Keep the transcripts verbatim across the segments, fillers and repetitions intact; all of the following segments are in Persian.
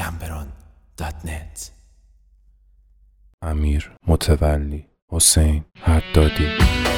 گمبران دات نت. امیر متولی، حسین حدادی.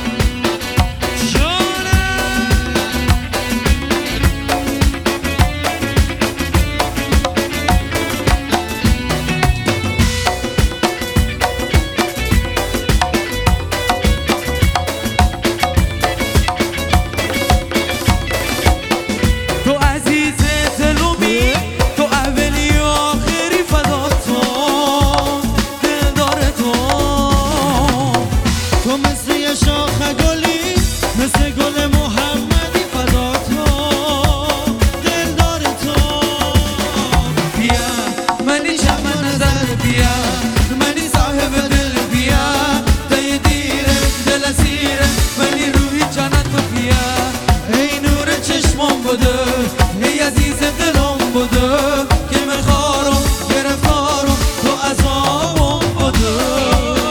مثل گل محمدی فدا تو، دلدار تو. بیا منی چمن نظر، بیا منی صاحب دل، بیا تای دیره دل اسیره منی روحی جانت تو. بیا ای نور چشمم بوده، ای عزیز دلم بوده که من خارم گرفتارم تو عذابم بوده.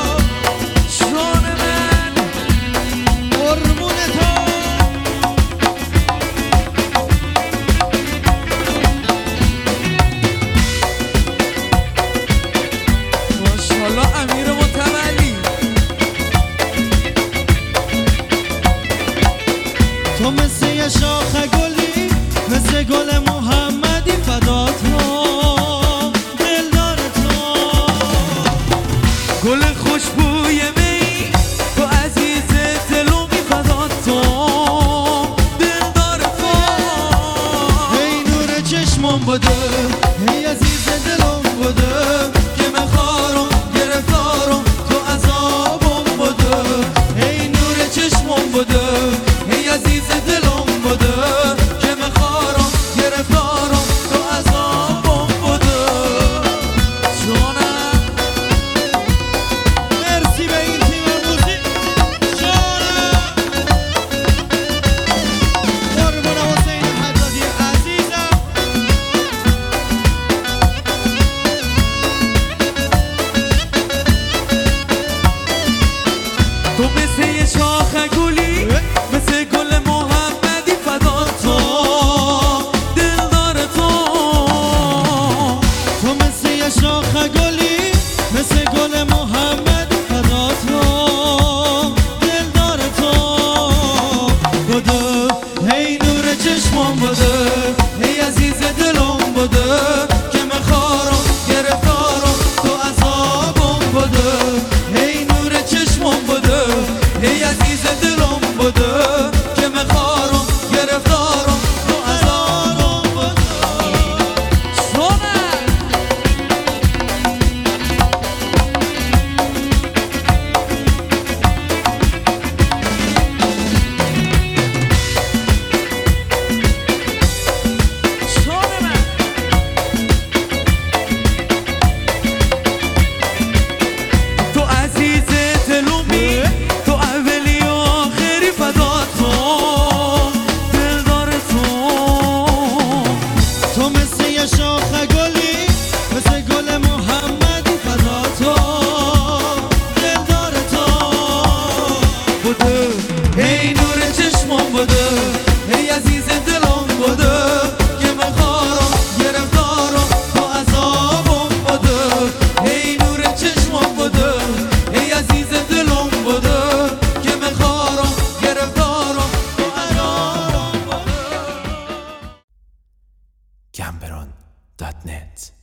امیر متولی تو مثل یه شاخ گلی، مثل گل محمدی فدا تو، دلدار تو. گل خوشبوی می تو عزیز دلومی فدا تو، دلدار تو. ای نور چشمم بوده، ای عزیز دلم بوده که من خارم گرفتارم تو عذابم بوده. ای نور چشمم بوده، ای عزیز دلم بوده که من خارم گرفتارم تو عذابم بوده. جانم مرسی به این تیم موزیک. جانم قربون حسین حدادی عزیزم. تو مثل یه شاخ گلی، مثل گل محمدی فدا تو، دلدار تو. تو مثل یه شاخ گلی، مثل گل محمدی فدا تو، دلدار تو. بوده ای نور چشمم بوده، ای عزیز دلم بوده که من خارم گرفتارم تو عذابم بوده. ای نور چشمم بوده، ای عزیز دلم بوده که من خارم گرفتارم تو عذابم بوده. سونه سونه من تو عزیز دلومی، تو اولی و آخری فدا تو، دلدار تو. تو مثل یه شاخ گلی، مثل گل محمدی فدا تو، دلدار تو. بوده ای نور چشمم بوده، ای عزیز دلم بوده که من خارم گرفتارم تو عذابم بوده. ای نور چشمم بوده، ای عزیز دلم بوده که من خارم گرفتارم تو عذابم بوده. گمبران دات نت.